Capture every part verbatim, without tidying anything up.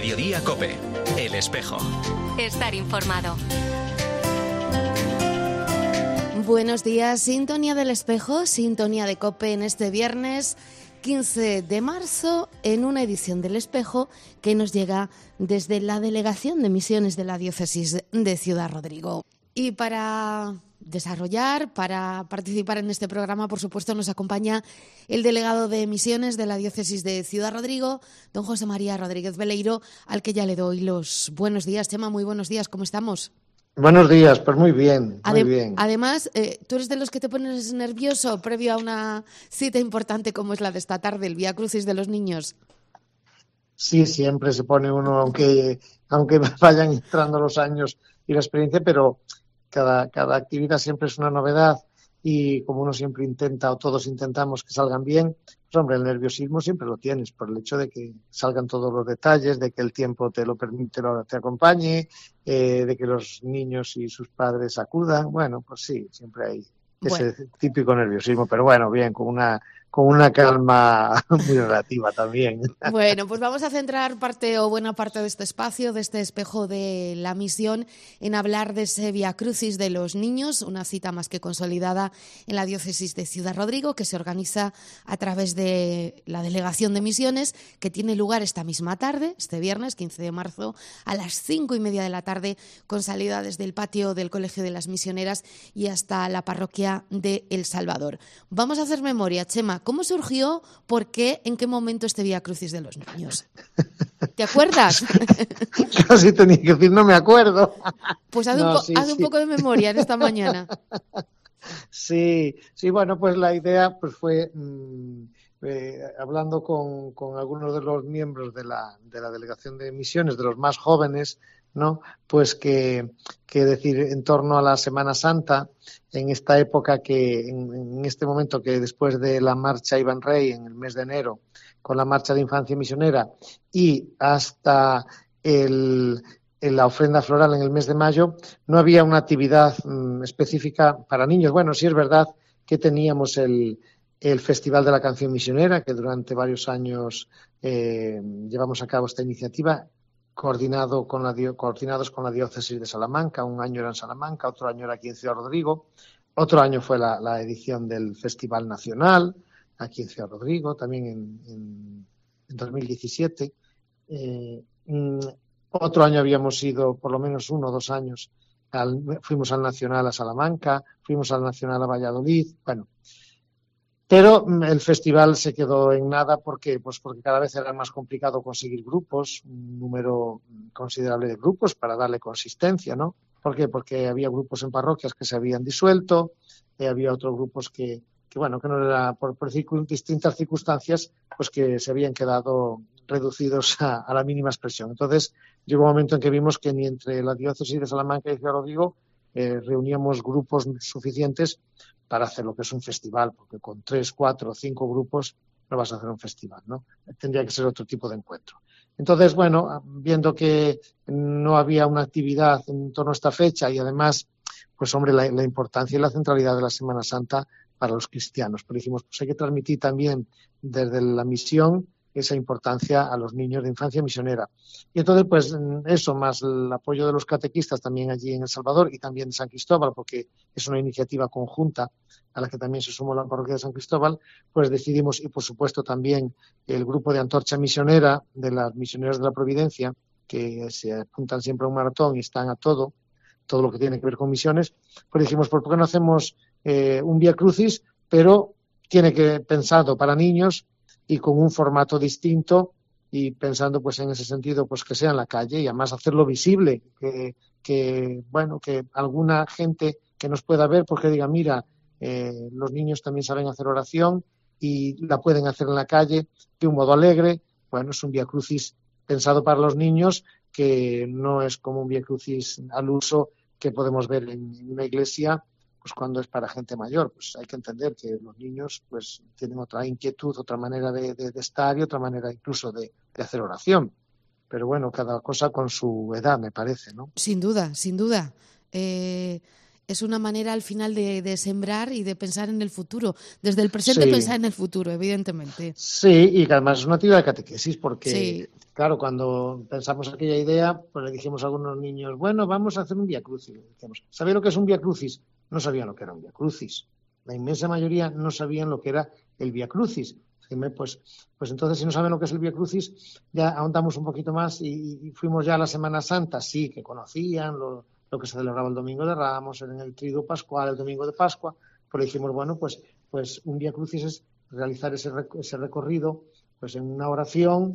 Mediodía COPE, El Espejo. Estar informado. Buenos días, sintonía del Espejo, sintonía de COPE en este viernes quince de marzo, en una edición del Espejo que nos llega desde la Delegación de Misiones de la Diócesis de Ciudad Rodrigo. Y para desarrollar, para participar en este programa, por supuesto, nos acompaña el delegado de Misiones de la Diócesis de Ciudad Rodrigo, don José María Rodríguez Veleiro, al que ya le doy los buenos días. Chema, muy buenos días, ¿cómo estamos? Buenos días, pues muy bien, muy Adem- bien. Además, eh, tú eres de los que te pones nervioso previo a una cita importante como es la de esta tarde, el Vía Crucis de los niños. Sí, siempre se pone uno, aunque aunque vayan entrando los años y la experiencia, pero cada, cada actividad siempre es una novedad y como uno siempre intenta, o todos intentamos que salgan bien, pues hombre, el nerviosismo siempre lo tienes por el hecho de que salgan todos los detalles, de que el tiempo te lo permite, lo, te acompañe, eh, de que los niños y sus padres acudan. Bueno, pues sí, siempre hay ese Bueno. típico nerviosismo, pero bueno, bien, con una con una calma muy relativa también. Bueno, pues vamos a centrar parte o buena parte de este espacio, de este espejo de la misión, en hablar de ese Vía Crucis de los niños, una cita más que consolidada en la Diócesis de Ciudad Rodrigo, que se organiza a través de la Delegación de Misiones, que tiene lugar esta misma tarde, este viernes quince de marzo, a las cinco y media de la tarde, con salida desde el patio del Colegio de las Misioneras y hasta la parroquia de El Salvador. Vamos a hacer memoria, Chema. ¿Cómo surgió? ¿Por qué? ¿En qué momento este Vía Crucis de los niños? ¿Te acuerdas? Casi tenía que decir, no me acuerdo. Pues haz, No, un, po- sí, haz sí. un poco de memoria en esta mañana. Sí, sí, bueno, pues la idea pues fue mmm, eh, hablando con, con algunos de los miembros de la, de la Delegación de Misiones, de los más jóvenes, ¿no? Pues que, que decir, en torno a la Semana Santa, en esta época que, en, en este momento que después de la marcha Iván Rey, en el mes de enero, con la marcha de infancia misionera, y hasta el, en la ofrenda floral en el mes de mayo, no había una actividad mmm, específica para niños. Bueno, sí es verdad que teníamos el, el Festival de la Canción Misionera, que durante varios años eh, llevamos a cabo esta iniciativa, coordinado con la, coordinados con la Diócesis de Salamanca. Un año era en Salamanca, otro año era aquí en Ciudad Rodrigo, otro año fue la, la edición del Festival Nacional, aquí en Ciudad Rodrigo, también en, en, en dos mil diecisiete. Eh, mm, otro año habíamos ido, por lo menos uno o dos años, al, fuimos al Nacional a Salamanca, fuimos al Nacional a Valladolid, bueno. Pero el festival se quedó en nada porque, pues porque cada vez era más complicado conseguir grupos, un número considerable de grupos para darle consistencia, ¿no? ¿Por qué? Porque había grupos en parroquias que se habían disuelto, eh, había otros grupos que, que bueno, que no era por, por circun, distintas circunstancias, pues que se habían quedado reducidos a, a la mínima expresión. Entonces llegó un momento en que vimos que ni entre la Diócesis de Salamanca y Ciudad Rodrigo eh, reuníamos grupos suficientes para hacer lo que es un festival, porque con tres, cuatro o cinco grupos no vas a hacer un festival, ¿no? Tendría que ser otro tipo de encuentro. Entonces, bueno, viendo que no había una actividad en torno a esta fecha y además, pues hombre, la, la importancia y la centralidad de la Semana Santa para los cristianos, pero dijimos, pues hay que transmitir también desde la misión esa importancia a los niños de infancia misionera. Y entonces, pues eso, más el apoyo de los catequistas también allí en El Salvador y también de San Cristóbal, porque es una iniciativa conjunta a la que también se sumó la parroquia de San Cristóbal, pues decidimos, y por supuesto también el grupo de Antorcha Misionera, de las Misioneras de la Providencia, que se apuntan siempre a un maratón y están a todo, todo lo que tiene que ver con misiones, pues dijimos, ¿por qué no hacemos eh, un Vía Crucis, pero tiene que pensado para niños y con un formato distinto y pensando pues en ese sentido pues que sea en la calle y además hacerlo visible, que, que bueno, que alguna gente que nos pueda ver porque diga, mira, eh, los niños también saben hacer oración y la pueden hacer en la calle de un modo alegre. Bueno, es un Vía Crucis pensado para los niños, que no es como un Vía Crucis al uso que podemos ver en una iglesia, pues cuando es para gente mayor. Pues hay que entender que los niños pues tienen otra inquietud, otra manera de, de, de estar y otra manera incluso de, de hacer oración. Pero bueno, cada cosa con su edad, me parece, ¿no? Sin duda, sin duda. Eh, Es una manera al final de, de sembrar y de pensar en el futuro. Desde el presente Sí, pensar en el futuro, evidentemente. sí, y que además es una actividad de catequesis, porque, Sí, claro, cuando pensamos aquella idea, pues le dijimos a algunos niños, bueno, vamos a hacer un Vía Crucis. ¿Sabéis lo que es un Vía Crucis? No sabían lo que era un Vía Crucis. La inmensa mayoría no sabían lo que era el Vía Crucis. Pues, pues entonces, si no saben lo que es el Vía Crucis, ya ahondamos un poquito más y, y fuimos ya a la Semana Santa, sí, que conocían lo, lo que se celebraba el Domingo de Ramos, en el Triduo Pascual, el Domingo de Pascua, pues le dijimos, bueno, pues, pues un Vía Crucis es realizar ese, ese recorrido pues en una oración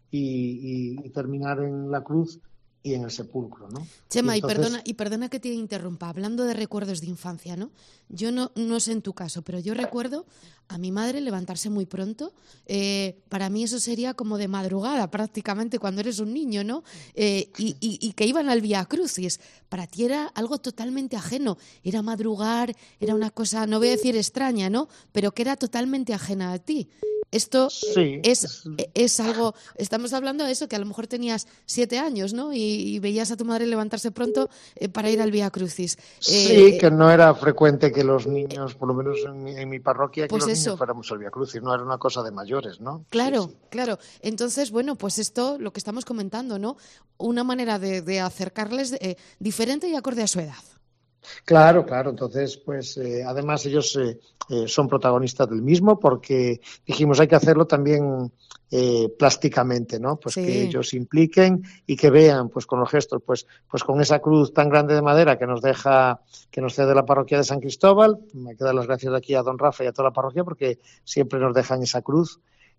y, y, y terminar en la cruz y en el sepulcro, ¿no? Chema, Y y perdona, entonces, y perdona que te interrumpa, hablando de recuerdos de infancia, ¿no? Yo no, no sé en tu caso, pero yo recuerdo a mi madre levantarse muy pronto. Eh, para mí eso sería como de madrugada, prácticamente, cuando eres un niño, ¿no? Eh, y, y, y que iban al Vía Crucis. Para ti era algo totalmente ajeno. Era madrugar, era una cosa, no voy a decir extraña, ¿no? Pero que era totalmente ajena a ti. Esto sí, es, es, es algo, estamos hablando de eso, que a lo mejor tenías siete años, ¿no? Y, y veías a tu madre levantarse pronto eh, para ir al Vía Crucis. sí, Eh, que no era frecuente que los niños, por lo menos en mi, en mi parroquia, que pues los niños eso, fuéramos al Vía Crucis, no era una cosa de mayores, ¿no? Sí, claro, sí. claro. Entonces, bueno, pues esto, lo que estamos comentando, ¿no? Una manera de, de acercarles eh, diferente y acorde a su edad. Claro, claro. Entonces, pues eh, además ellos eh, eh, son protagonistas del mismo porque dijimos hay que hacerlo también eh, plásticamente, ¿no? Pues que Sí. ellos se impliquen y que vean, pues con los gestos, pues, pues con esa cruz tan grande de madera que nos deja, que nos cede la parroquia de San Cristóbal. Me hay que dar las gracias aquí a don Rafa y a toda la parroquia porque siempre nos dejan esa cruz.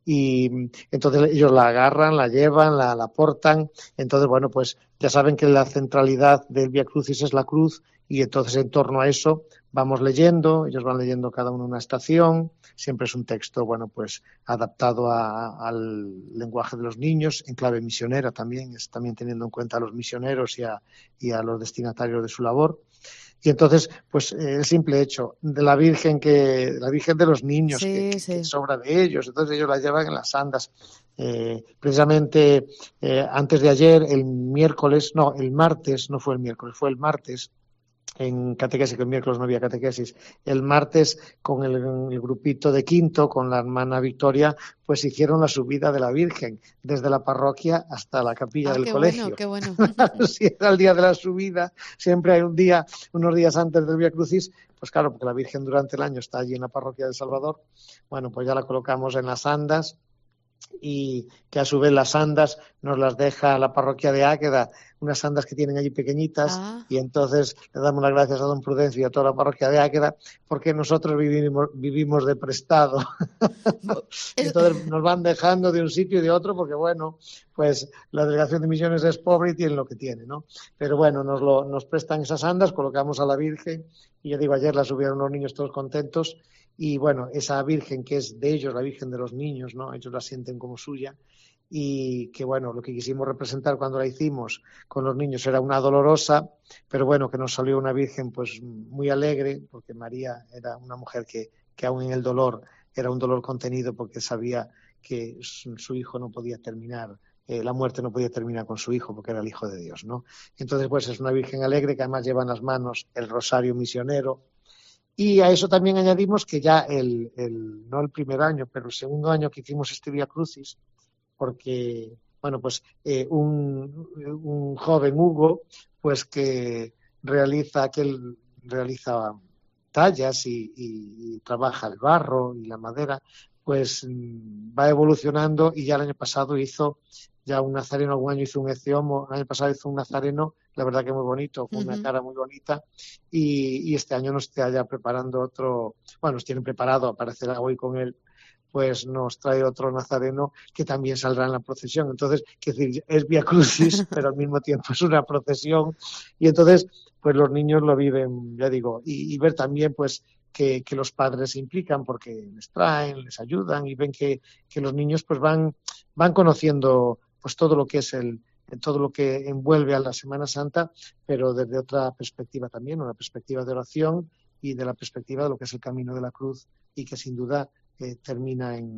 Y entonces ellos la agarran, la llevan, la, la portan. Entonces, bueno, pues ya saben que la centralidad del Vía Crucis es la cruz y entonces en torno a eso vamos leyendo, ellos van leyendo cada uno una estación, siempre es un texto, bueno, pues adaptado a, al lenguaje de los niños, en clave misionera también, es también teniendo en cuenta a los misioneros y a, y a los destinatarios de su labor. Y entonces, pues eh, el simple hecho de la Virgen que, la Virgen de los niños, que, Sí, que, que sí. sobra de ellos, entonces ellos la llevan en las andas. Eh, precisamente eh, antes de ayer, el miércoles, no, el martes, no fue el miércoles, fue el martes, en catequesis, que el miércoles no había catequesis. El martes, con el, el grupito de quinto, con la hermana Victoria, pues hicieron la subida de la Virgen, desde la parroquia hasta la capilla Ah, del qué bueno, colegio. qué bueno. Si era el día de la subida, siempre hay un día, unos días antes del Vía Crucis, pues claro, porque la Virgen durante el año está allí en la parroquia de Salvador, bueno, pues ya la colocamos en las andas, y que a su vez las andas nos las deja la parroquia de Águeda, unas andas que tienen allí pequeñitas, Ah, y entonces le damos las gracias a don Prudencio y a toda la parroquia de Águeda porque nosotros vivimos, vivimos de prestado. es, Entonces nos van dejando de un sitio y de otro porque, bueno, pues la delegación de misiones es pobre y tiene lo que tiene, ¿no? Pero bueno, nos, lo, nos prestan esas andas, colocamos a la Virgen y yo digo, ayer la subieron los niños todos contentos. Y bueno, esa Virgen que es de ellos, la Virgen de los niños, ¿no? Ellos la sienten como suya. Y que bueno, lo que quisimos representar cuando la hicimos con los niños era una dolorosa, pero bueno, que nos salió una Virgen pues muy alegre, porque María era una mujer que, que aún en el dolor era un dolor contenido porque sabía que su, su hijo no podía terminar, eh, la muerte no podía terminar con su hijo porque era el hijo de Dios, ¿no? Entonces pues es una Virgen alegre que además lleva en las manos el rosario misionero. Y a eso también añadimos que ya el, el, no el primer año, pero el segundo año que hicimos este Vía Crucis, porque, bueno, pues eh, un, un joven Hugo, pues que realiza, que él realiza tallas y, y, y trabaja el barro y la madera, pues va evolucionando y ya el año pasado hizo ya un nazareno, algún año hizo un eciomo, el año pasado hizo un nazareno, la verdad que muy bonito, con una uh-huh. cara muy bonita, y, y este año nos está ya preparando otro, bueno, nos tienen preparado, aparecerá hoy con él, pues nos trae otro nazareno que también saldrá en la procesión. Entonces, es decir, es Vía Crucis, pero al mismo tiempo es una procesión, y entonces, pues los niños lo viven, ya digo, y, y ver también, pues, que, que los padres se implican porque les traen, les ayudan y ven que, que los niños pues van, van conociendo pues todo lo que es el, todo lo que envuelve a la Semana Santa, pero desde otra perspectiva también, una perspectiva de oración y de la perspectiva de lo que es el camino de la cruz y que sin duda eh, termina en,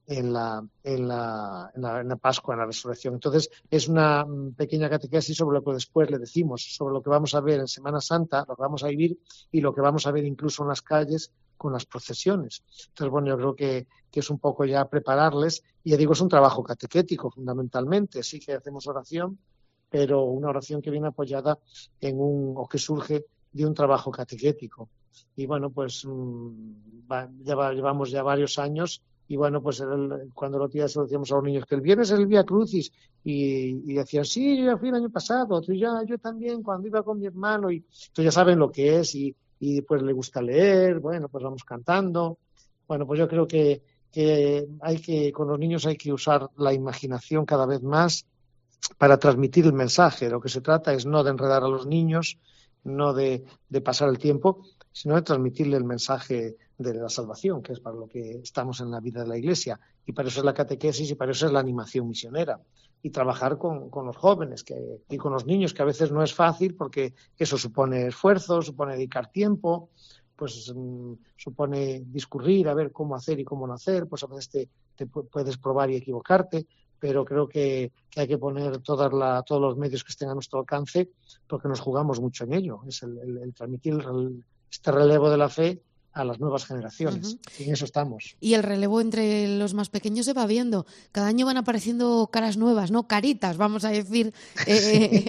en la, en, la, en, la, en la Pascua, en la Resurrección. Entonces, es una pequeña catequesis sobre lo que después le decimos, sobre lo que vamos a ver en Semana Santa, lo que vamos a vivir y lo que vamos a ver incluso en las calles con las procesiones. Entonces, bueno, yo creo que, que es un poco ya prepararles, y ya digo, es un trabajo catequético fundamentalmente, sí que hacemos oración, pero una oración que viene apoyada en un, o que surge de un trabajo catequético. Y bueno, pues mmm, va, ya va, llevamos ya varios años. Y bueno, pues el, cuando los días decíamos a los niños que el viernes es el Vía Crucis, y, y decían, sí, yo ya fui el año pasado, otro ya, yo también, cuando iba con mi hermano, y entonces ya saben lo que es, y, y pues le gusta leer, bueno, pues vamos cantando. Bueno, pues yo creo que, que hay que, con los niños hay que usar la imaginación cada vez más para transmitir el mensaje. Lo que se trata es no de enredar a los niños, no de, de pasar el tiempo, sino de transmitirle el mensaje de la salvación, que es para lo que estamos en la vida de la Iglesia. Y para eso es la catequesis y para eso es la animación misionera. Y trabajar con, con los jóvenes que, y con los niños, que a veces no es fácil porque eso supone esfuerzo, supone dedicar tiempo, pues um, supone discurrir a ver cómo hacer y cómo no hacer, pues a veces te, te puedes probar y equivocarte, pero creo que, que hay que poner todas la, todos los medios que estén a nuestro alcance, porque nos jugamos mucho en ello. Es el, el, el transmitir el, este relevo de la fe a las nuevas generaciones. Uh-huh. Y en eso estamos. Y el relevo entre los más pequeños se va viendo. Cada año van apareciendo caras nuevas, ¿no? Caritas, vamos a decir, eh,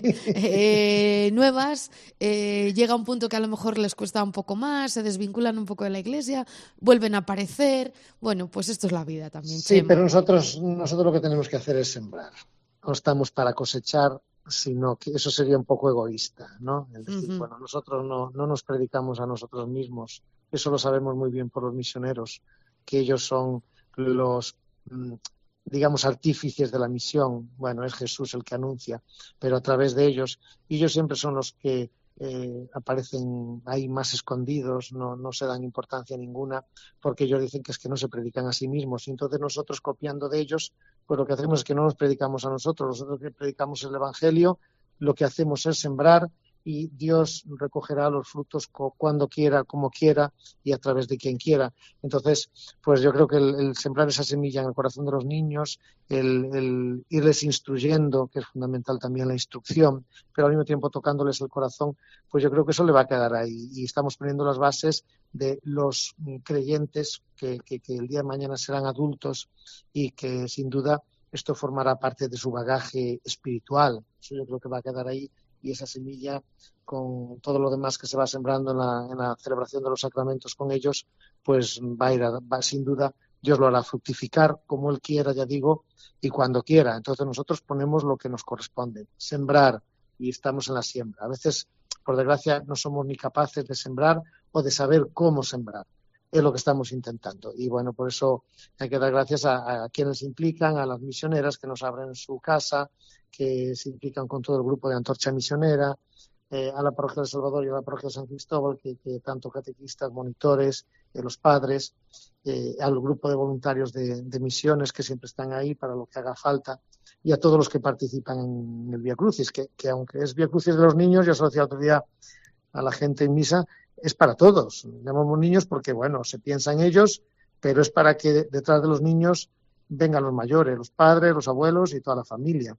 eh, nuevas. Eh, llega un punto que a lo mejor les cuesta un poco más, se desvinculan un poco de la Iglesia, vuelven a aparecer. Bueno, pues esto es la vida también. Sí, Chema. Pero nosotros, nosotros lo que tenemos que hacer es sembrar. No estamos para cosechar, sino que eso sería un poco egoísta, ¿no? Es decir, uh-huh. bueno, nosotros no, no nos predicamos a nosotros mismos. Eso lo sabemos muy bien por los misioneros, que ellos son los, digamos, artífices de la misión. Bueno, es Jesús el que anuncia, pero a través de ellos, y ellos siempre son los que eh, aparecen ahí más escondidos, no, no se dan importancia ninguna, porque ellos dicen que es que no se predican a sí mismos. Y entonces nosotros, copiando de ellos, pues lo que hacemos es que no nos predicamos a nosotros, nosotros que predicamos el Evangelio, lo que hacemos es sembrar, y Dios recogerá los frutos cuando quiera, como quiera y a través de quien quiera. Entonces, pues yo creo que el, el sembrar esa semilla en el corazón de los niños, el, el irles instruyendo, que es fundamental también la instrucción, pero al mismo tiempo tocándoles el corazón, pues yo creo que eso le va a quedar ahí. Y estamos poniendo las bases de los creyentes que, que, que el día de mañana serán adultos y que sin duda esto formará parte de su bagaje espiritual. Eso yo creo que va a quedar ahí. Y esa semilla, con todo lo demás que se va sembrando en la, en la celebración de los sacramentos con ellos, pues va a ir, a, va, sin duda, Dios lo hará fructificar como Él quiera, ya digo, y cuando quiera. Entonces nosotros ponemos lo que nos corresponde, sembrar, y estamos en la siembra. A veces, por desgracia, no somos ni capaces de sembrar o de saber cómo sembrar. Es lo que estamos intentando. Y bueno, por eso hay que dar gracias a, a quienes se implican, a las misioneras que nos abren su casa, que se implican con todo el grupo de Antorcha Misionera, eh, a la Parroquia de Salvador y a la Parroquia de San Cristóbal, que, que tanto catequistas, monitores, eh, los padres, eh, al grupo de voluntarios de, de misiones que siempre están ahí para lo que haga falta, y a todos los que participan en el Vía Crucis, que, que aunque es Vía Crucis de los niños, yo se lo decía otro día a la gente en misa, es para todos. Llamamos niños porque, bueno, se piensa en ellos, pero es para que detrás de los niños vengan los mayores, los padres, los abuelos y toda la familia.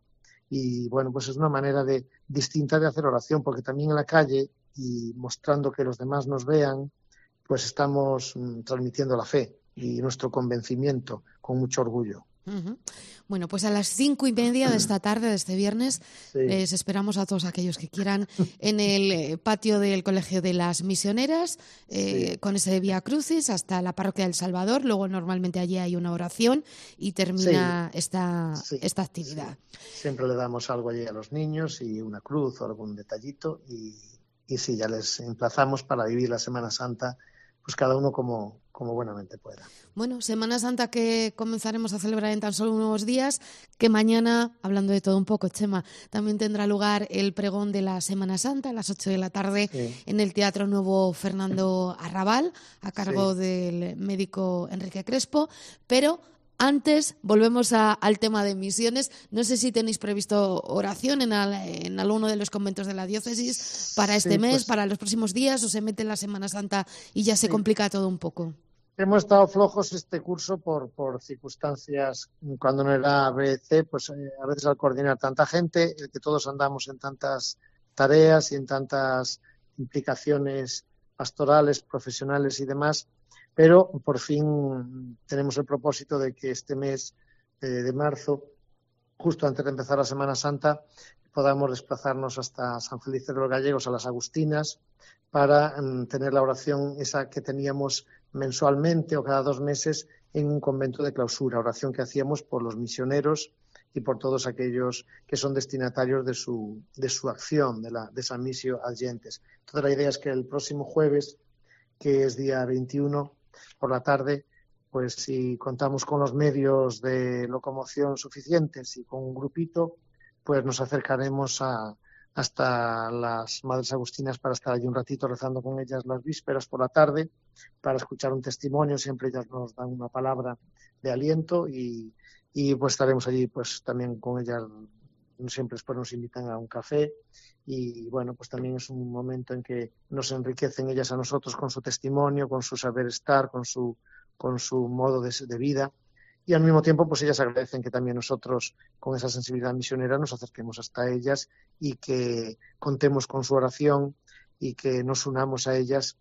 Y bueno, pues es una manera de, distinta de hacer oración, porque también en la calle y mostrando que los demás nos vean, pues estamos mm, transmitiendo la fe y nuestro convencimiento con mucho orgullo. Uh-huh. Bueno, pues a las cinco y media de esta tarde, de este viernes, sí. les esperamos a todos aquellos que quieran en el patio del Colegio de las Misioneras, eh, sí. con ese Vía Crucis hasta la Parroquia del Salvador. Luego normalmente allí hay una oración y termina sí. esta, sí. esta actividad. Sí. Siempre le damos algo allí a los niños y una cruz o algún detallito y, y sí, ya les emplazamos para vivir la Semana Santa, pues cada uno como, como buenamente pueda. Bueno, Semana Santa que comenzaremos a celebrar en tan solo unos días, que mañana, hablando de todo un poco, Chema, también tendrá lugar el pregón de la Semana Santa a las ocho de la tarde sí. en el Teatro Nuevo Fernando Arrabal, a cargo sí. del médico Enrique Crespo, pero antes volvemos a, al tema de misiones. No sé si tenéis previsto oración en, al, en alguno de los conventos de la diócesis para este sí, mes, pues, para los próximos días, o se mete en la Semana Santa y ya se sí. complica todo un poco. hemos estado flojos este curso por, por circunstancias, cuando no era B C, pues eh, a veces al coordinar tanta gente, el que todos andamos en tantas tareas y en tantas implicaciones pastorales, profesionales y demás, pero por fin tenemos el propósito de que este mes eh, de marzo, justo antes de empezar la Semana Santa, podamos desplazarnos hasta San Felices de los Gallegos, a las Agustinas, para um, tener la oración esa que teníamos mensualmente o cada dos meses en un convento de clausura, oración que hacíamos por los misioneros y por todos aquellos que son destinatarios de su, de su acción, de, la, de esa misión Agentes. Entonces la idea es que el próximo jueves, que es día veintiuno, por la tarde, pues si contamos con los medios de locomoción suficientes y con un grupito, pues nos acercaremos a, hasta las Madres Agustinas para estar allí un ratito rezando con ellas las vísperas por la tarde, para escuchar un testimonio. Siempre ellas nos dan una palabra de aliento y, y pues estaremos allí pues también con ellas. Siempre después nos invitan a un café y bueno, pues también es un momento en que nos enriquecen ellas a nosotros con su testimonio, con su saber estar, con su, con su modo de, de vida. Y al mismo tiempo, pues ellas agradecen que también nosotros, con esa sensibilidad misionera, nos acerquemos hasta ellas y que contemos con su oración y que nos unamos a ellas,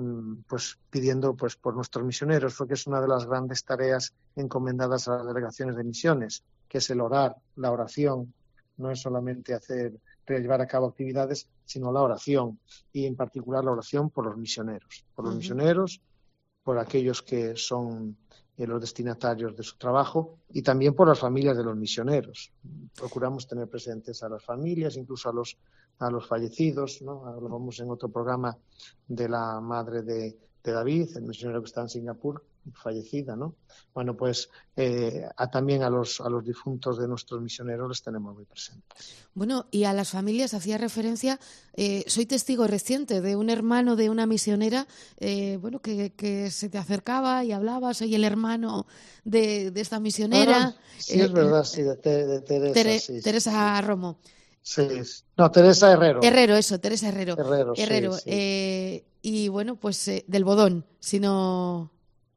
pues pidiendo pues por nuestros misioneros, porque es una de las grandes tareas encomendadas a las delegaciones de misiones, que es el orar, la oración. No es solamente hacer, llevar a cabo actividades, sino la oración, y en particular la oración por los misioneros, por los uh-huh. misioneros, por aquellos que son eh, los destinatarios de su trabajo y también por las familias de los misioneros. Procuramos tener presentes a las familias, incluso a los, a los fallecidos, ¿no? Hablamos en otro programa de la madre de, de David, el misionero que está en Singapur, fallecida, ¿no? Bueno, pues eh, a, también a los, a los difuntos de nuestros misioneros les tenemos muy presentes. Bueno, y a las familias hacía referencia, eh, soy testigo reciente de un hermano de una misionera, eh, bueno, que, que se te acercaba y hablaba, soy el hermano de, de esta misionera. Ah, sí, eh, es verdad, sí, de, de Teresa. Tere, sí, Teresa sí. Romo. Sí, no, Teresa Herrero. Herrero, eso, Teresa Herrero. Herrero, Herrero sí, sí. Eh, y bueno, pues eh, del Bodón, si no...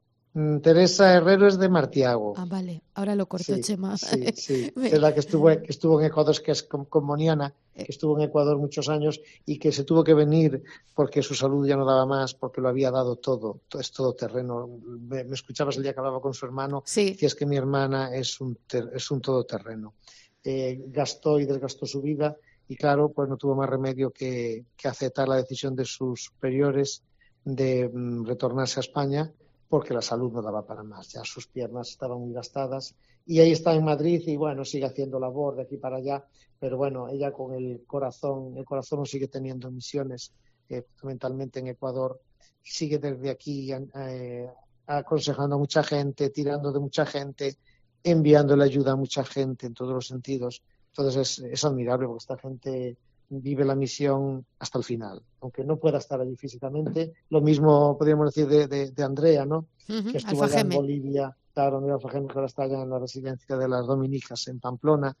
Teresa Herrero es de Martiago. Ah, vale, ahora lo corto, sí, Chema. Sí, sí, es la que estuvo, que estuvo en Ecuador, que es con Moniana, que estuvo en Ecuador muchos años y que se tuvo que venir porque su salud ya no daba más, porque lo había dado todo, es todo terreno. Me, me escuchabas el día que hablaba con su hermano, sí. Decías que mi hermana es un, ter, es un todoterreno. Eh, gastó y desgastó su vida y claro, pues no tuvo más remedio que, que aceptar la decisión de sus superiores de mm, retornarse a España, porque la salud no daba para más, ya sus piernas estaban muy gastadas y ahí está en Madrid y bueno, sigue haciendo labor de aquí para allá, pero bueno, ella con el corazón, el corazón no sigue teniendo misiones, eh, fundamentalmente en Ecuador, sigue desde aquí eh, aconsejando a mucha gente, tirando de mucha gente, enviándole ayuda a mucha gente en todos los sentidos. Entonces es, es admirable porque esta gente vive la misión hasta el final, aunque no pueda estar allí físicamente. Lo mismo podríamos decir de, de, de Andrea, ¿no? Uh-huh, que estuvo allá en Bolivia, claro, Andrea Alfajeme, que ahora está allá en la residencia de las Dominicas en Pamplona,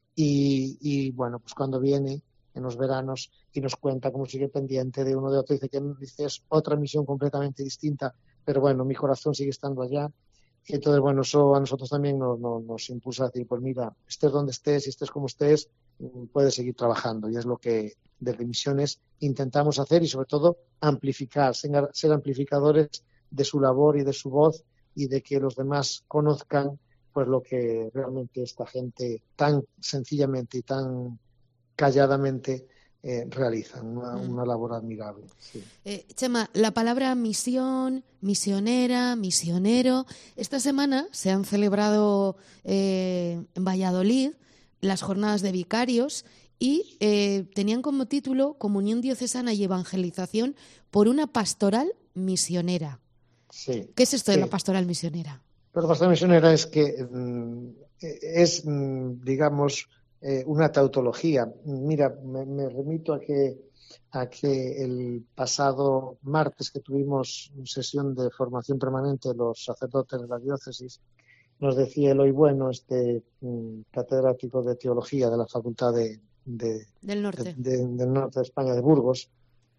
y, y bueno, pues cuando viene en los veranos y nos cuenta cómo sigue pendiente de uno de otro, dice que dice, es otra misión completamente distinta, pero bueno, mi corazón sigue estando allá. Y entonces, bueno, eso a nosotros también nos, nos, nos impulsa a decir, pues mira, estés donde estés y estés como estés, puedes seguir trabajando. Y es lo que desde Misiones intentamos hacer y sobre todo amplificar, ser, ser amplificadores de su labor y de su voz y de que los demás conozcan pues lo que realmente esta gente tan sencillamente y tan calladamente Eh, realizan una, mm. una labor admirable. Sí. Eh, Chema, la palabra misión, misionera, misionero. Esta semana se han celebrado eh, en Valladolid las jornadas de vicarios y eh, tenían como título Comunión Diocesana y Evangelización por una pastoral misionera. Sí, ¿Qué es esto sí. de la pastoral misionera? Pero la pastoral misionera es que mm, es, mm, digamos, Eh, una tautología. Mira, me, me remito a que, a que el pasado martes que tuvimos sesión de formación permanente de los sacerdotes de la diócesis, nos decía Eloy Bueno, este um, catedrático de teología de la Facultad de, de, del, norte. De, de, del norte de España, de Burgos,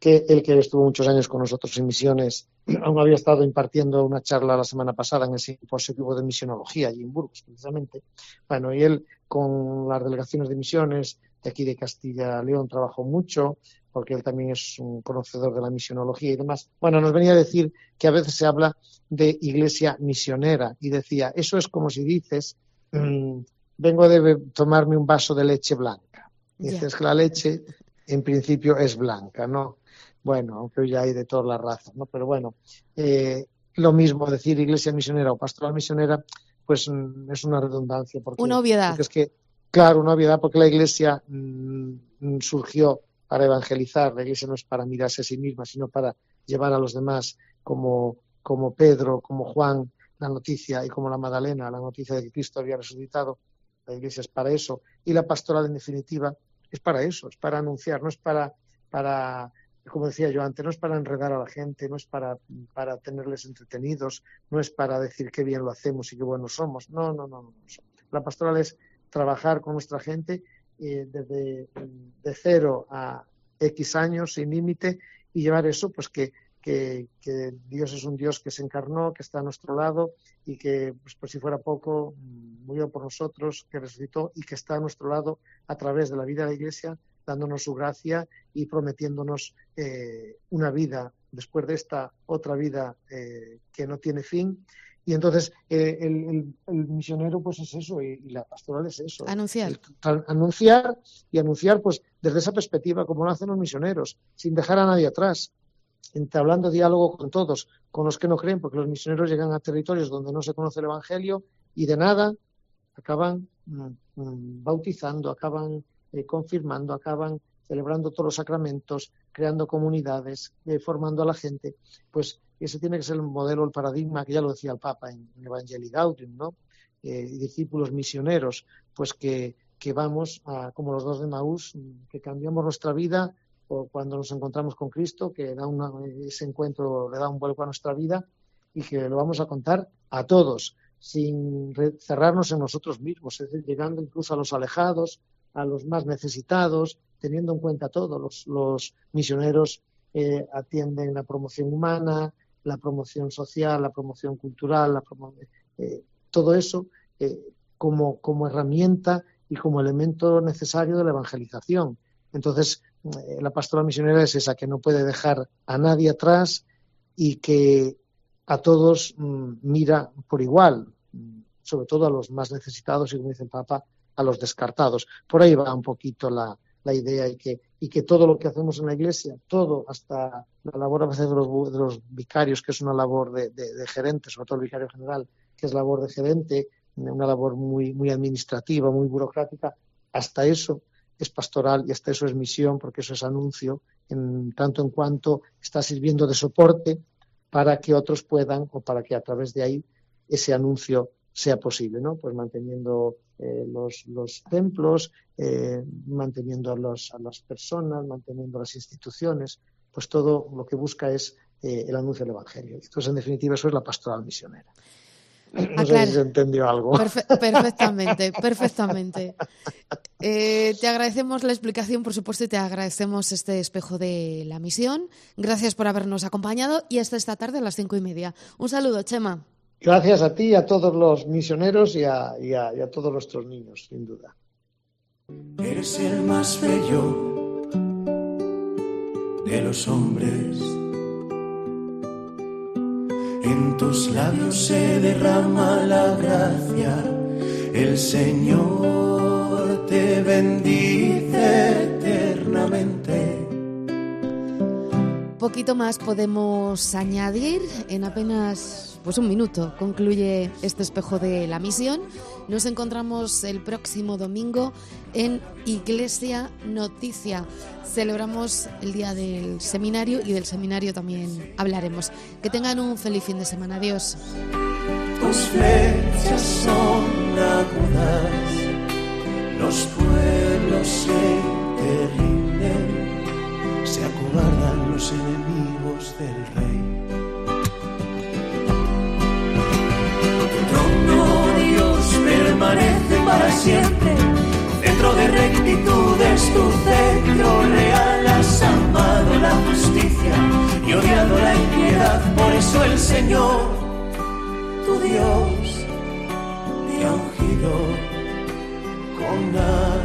que el que estuvo muchos años con nosotros en misiones, aún había estado impartiendo una charla la semana pasada en el simposio que hubo de misionología allí en Burgos, precisamente. Bueno, y él con las delegaciones de misiones de aquí de Castilla y León trabajó mucho, porque él también es un conocedor de la misionología y demás. Bueno, nos venía a decir que a veces se habla de iglesia misionera y decía, eso es como si dices, mmm, vengo de tomarme un vaso de leche blanca. Y dices yeah. que la leche en principio es blanca, ¿no? Bueno, aunque hoy ya hay de todas las razas, ¿no? Pero bueno, eh, lo mismo decir iglesia misionera o pastoral misionera, pues mm, es una redundancia. Porque, una obviedad. Porque es que, claro, una obviedad porque la iglesia mm, surgió para evangelizar. La iglesia no es para mirarse a sí misma, sino para llevar a los demás, como, como Pedro, como Juan, la noticia, y como la Magdalena, la noticia de que Cristo había resucitado. La iglesia es para eso. Y la pastoral, en definitiva, es para eso, es para anunciar, no es para... para como decía yo antes, no es para enredar a la gente, no es para, para tenerles entretenidos, no es para decir qué bien lo hacemos y qué buenos somos. No, no, no. no. La pastoral es trabajar con nuestra gente eh, desde de cero a X años, sin límite, y llevar eso, pues que, que, que Dios es un Dios que se encarnó, que está a nuestro lado y que, pues por si fuera poco, murió por nosotros, que resucitó y que está a nuestro lado a través de la vida de la Iglesia, dándonos su gracia y prometiéndonos eh, una vida después de esta, otra vida eh, que no tiene fin. Y entonces eh, el, el, el misionero pues es eso, y, y la pastoral es eso. Anunciar. El, anunciar y anunciar pues desde esa perspectiva, como lo hacen los misioneros, sin dejar a nadie atrás, entablando diálogo con todos, con los que no creen, porque los misioneros llegan a territorios donde no se conoce el Evangelio y de nada acaban mm, mm, bautizando, acaban Eh, confirmando, acaban celebrando todos los sacramentos, creando comunidades, eh, formando a la gente. Pues ese tiene que ser el modelo, el paradigma, que ya lo decía el Papa en, en Evangelii Gaudium, ¿no? Eh, discípulos misioneros, pues que, que vamos, a, como los dos de Maús, que cambiamos nuestra vida o cuando nos encontramos con Cristo, que da una, ese encuentro le da un vuelco a nuestra vida y que lo vamos a contar a todos, sin cerrarnos en nosotros mismos, es decir, llegando incluso a los alejados, a los más necesitados, teniendo en cuenta todo. Los, los misioneros eh, atienden la promoción humana, la promoción social, la promoción cultural, la promo eh, todo eso eh, como, como herramienta y como elemento necesario de la evangelización. Entonces, eh, la pastoral misionera es esa, que no puede dejar a nadie atrás y que a todos mmm, mira por igual, sobre todo a los más necesitados y, como dice el Papa, a los descartados. Por ahí va un poquito la, la idea y que, y que todo lo que hacemos en la Iglesia, todo, hasta la labor a veces de los, de los vicarios, que es una labor de, de, de gerente, sobre todo el vicario general, que es labor de gerente, una labor muy, muy administrativa, muy burocrática, hasta eso es pastoral y hasta eso es misión, porque eso es anuncio, en tanto en cuanto está sirviendo de soporte para que otros puedan, o para que a través de ahí ese anuncio sea posible, ¿no? Pues manteniendo eh, los, los templos, eh, manteniendo a, los, a las personas, manteniendo las instituciones, pues todo lo que busca es eh, el anuncio del Evangelio. Entonces, en definitiva, eso es la pastoral misionera. No ah, sé claro. si se entendió algo. Perfe perfectamente, perfectamente. Eh, te agradecemos la explicación, por supuesto, y te agradecemos este espejo de la misión. Gracias por habernos acompañado y hasta esta tarde a las cinco y media. Un saludo, Chema. Gracias a ti, a todos los misioneros y a, y, a, y a todos nuestros niños, sin duda. Eres el más bello de los hombres. En tus labios se derrama la gracia. El Señor te bendice eternamente. Poquito más podemos añadir en apenas pues un minuto. Concluye este espejo de la misión. Nos encontramos el próximo domingo en Iglesia Noticia. Celebramos el día del seminario y del seminario también hablaremos. Que tengan un feliz fin de semana. Adiós. Tus flechas son agudas, los pueblos se te rinden, se acobardan los enemigos del rey. Permanece para siempre, centro de rectitud es tu centro real, has amado la justicia. Señor, tu Dios, te ha ungido con nada.